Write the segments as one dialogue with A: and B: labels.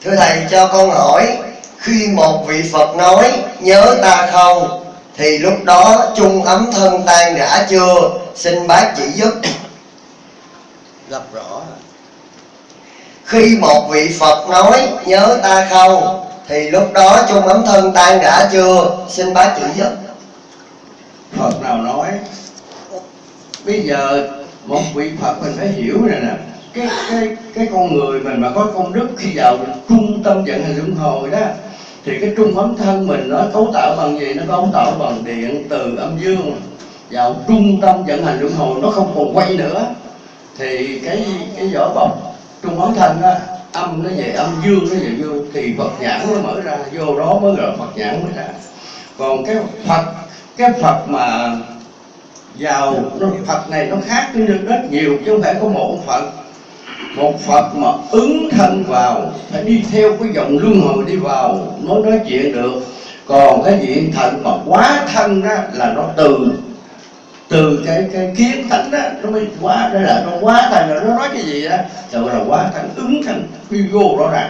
A: Thưa thầy cho con hỏi, khi một vị Phật nói nhớ ta không, thì lúc đó chung ấm thân tan rã chưa? Xin bác chỉ giúp.
B: Gặp rõ.
A: Khi một vị Phật nói nhớ ta không, thì lúc đó chung ấm thân tan rã chưa? Xin bác chỉ giúp.
C: Phật nào nói? Bây giờ một vị Phật mình phải hiểu này nè, cái con người mình mà có công đức khi vào trung tâm vận hành luân hồi đó, thì cái trung ấm thân mình nó cấu tạo bằng gì? Nó cấu tạo bằng điện từ âm dương. Vào trung tâm vận hành luân hồi nó không còn quay nữa, thì cái vỏ bọc trung ấm thân đó, âm nó về âm, dương nó về dương, thì Phật nhãn nó mở ra, vô đó mới gọi là Phật nhãn mới ra. Còn cái Phật mà vào Phật này nó khác với rất nhiều, chứ không phải có một Phật. Một Phật mà ứng thân vào phải đi theo cái dòng luân hồi đi vào mới nói chuyện được. Còn cái vị thần mà quá thân đó là nó từ cái kiến tánh đó nó mới quá, đó là nó quá thân, là nó nói cái gì đó gọi là quá thân, ứng thân đi vô rõ ràng.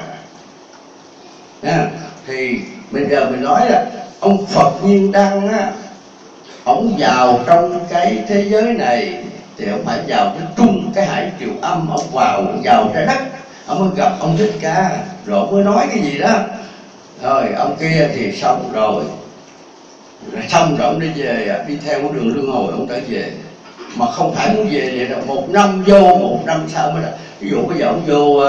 C: Thì bây giờ mình nói là ông Phật Nhiên Đăng á, ông vào trong cái thế giới này thì ông phải vào cái trung cái hải triều âm, ông vào trái đất, ông mới gặp ông Thích Ca, rồi ông mới nói cái gì đó, rồi ông kia thì xong rồi ông đi về, đi theo cái đường luân hồi ông trở về, mà không phải muốn về vậy đâu, 1 năm vô 1 năm sau mới là. Ví dụ bây giờ ông vô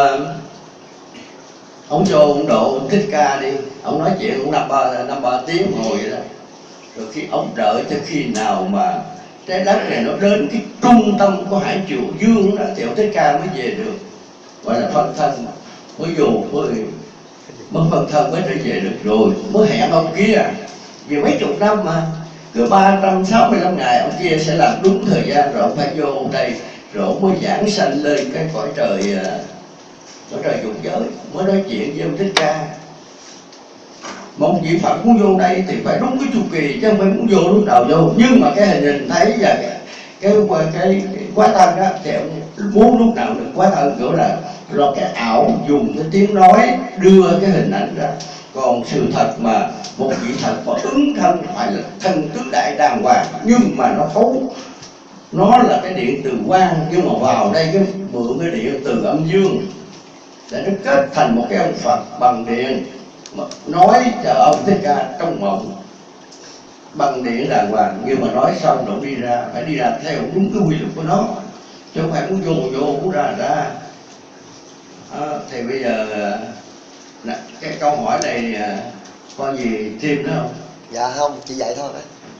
C: ông độ ông Thích Ca đi, ông nói chuyện ông năm ba tiếng ngồi vậy đó, rồi khi ông đợi cho khi nào mà trái đất này nó đến cái trung tâm của hải triều dương đó thì ông Thích Ca mới về được, gọi là phân thân, mới vô mới phân thân mới trở về được, rồi mới hẹn ông kia về mấy chục năm mà cứ 365 ngày ông kia sẽ làm đúng thời gian, rồi ông phải vô đây, rồi ông mới giảng sanh lên cái cõi trời dục giới, mới nói chuyện với ông Thích Ca. Một vị Phật muốn vô đây thì phải đúng cái chu kỳ, chứ không phải muốn vô lúc nào vô. Nhưng mà cái hình thấy và cái quá thân đó thì ông muốn lúc nào được quá thân, kiểu là do cái ảo dùng cái tiếng nói đưa cái hình ảnh ra. Còn sự thật mà một vị thật mà ứng thân phải là thân tứ đại đàng hoàng, nhưng mà nó xấu, nó là cái điện từ quang, nhưng mà vào đây cái mượn cái điện từ âm dương để nó kết thành một cái ông Phật bằng điện, mà nói cho ông Thích Ca trong mộng bằng điện đàng hoàng, nhưng mà nói xong rồi đi ra phải đi ra theo đúng cái quy luật của nó, chứ không phải muốn vô muốn ra. Thì bây giờ cái câu hỏi này có gì thêm nữa không?
A: Dạ không, chỉ vậy thôi.